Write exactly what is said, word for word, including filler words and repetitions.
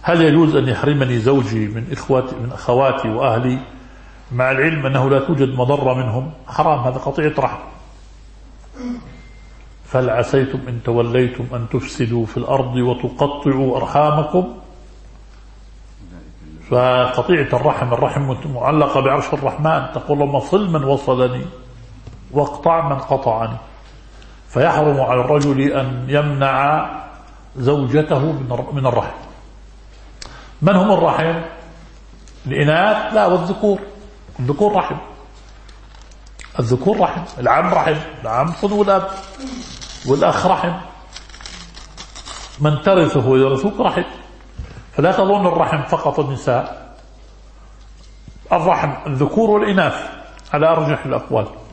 هل يجوز أن يحرمني زوجي من إخواتي من أخواتي وأهلي مع العلم أنه لا توجد مضرة منهم؟ حرام، هذا قطيعة رحم. فهل عسيتم إن توليتم أن تفسدوا في الأرض وتقطعوا أرحامكم؟ فقطيعة الرحم، الرحم معلقة بعرش الرحمن، تقول اللهم صل من وصلني واقطع من قطعني. فيحرم على الرجل أن يمنع زوجته من الرحم. من هم الرحم؟ الإناث؟ لا، والذكور. الذكور رحم، الذكور رحم، العم رحم، العم صنو الأب، والأخ رحم، من ترثه ويرثوك رحم. فلا تظن الرحم فقط النساء، الرحم الذكور والإناث على أرجح الأقوال.